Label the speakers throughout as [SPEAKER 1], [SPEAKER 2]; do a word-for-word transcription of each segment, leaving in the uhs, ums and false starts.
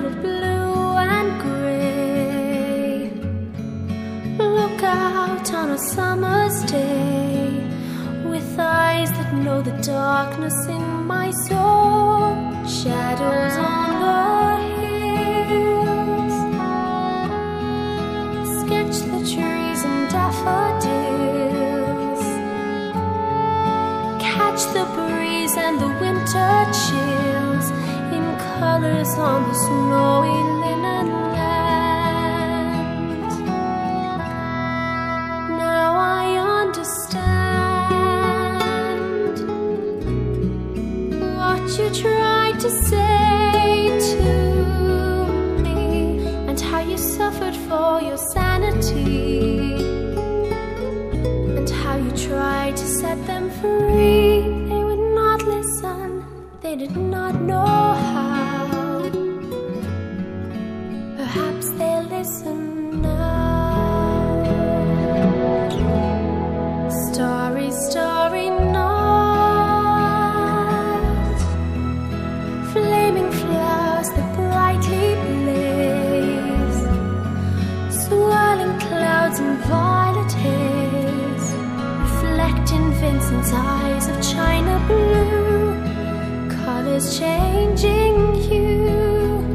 [SPEAKER 1] colored blue and gray. Look out on a summer's day with eyes that know the darkness in my soul. Shadows on the hills, sketch the trees and daffodils, catch the breeze and the winter chills in colors on the snowy linen land. Now I understand what you tried to say to me, and how you suffered for your sanity, and how you tried to set them free. They would not listen, they did not know how. Perhaps they'll listen now. Starry, starry night, flaming flowers that brightly blaze, swirling clouds and violet haze, reflect in Vincent's eyes of china blue, colors changing hue.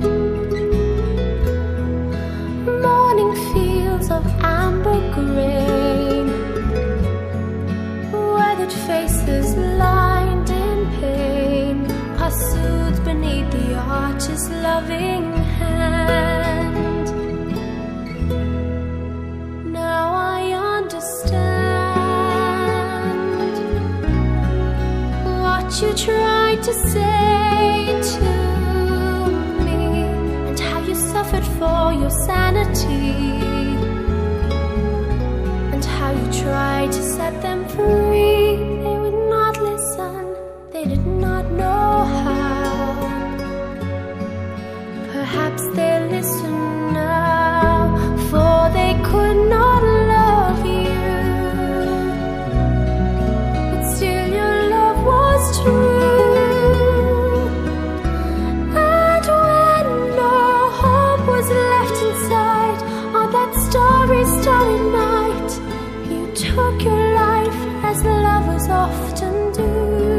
[SPEAKER 1] Morning fields of amber grain, weathered faces lined in pain, are soothed beneath the arch's loving hand. Now I understand what you tried to say to me, and how you suffered for your sanity, and how you tried to set them free. They would not listen, they did not know how. Perhaps they'll listen now, for they could not love you, but still your love was true. And when no hope was left inside on that starry, starry night, you took your life as lovers often do.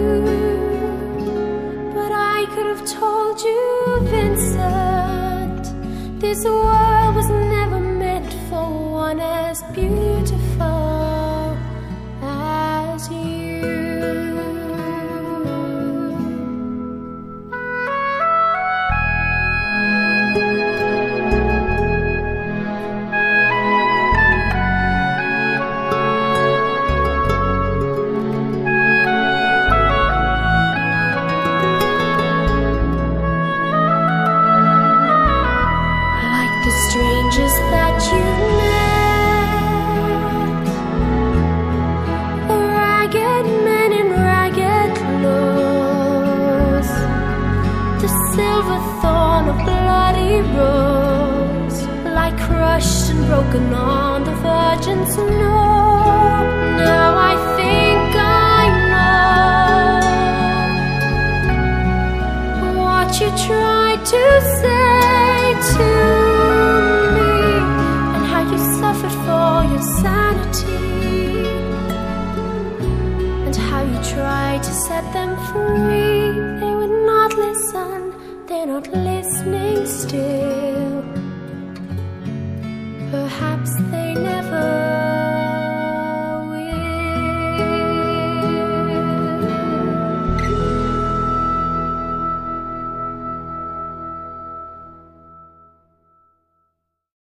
[SPEAKER 1] But I could have told you, Vincent, this world was never meant for one as beautiful as you. Strangers that you met, the ragged men in ragged clothes, the silver thorn of bloody rose, lie crushed and broken on the virgin snow. Now I think I know what you tried to say to me, and how you suffered for your sanity, and how you tried to set them free. They would not listen, they're not listening still.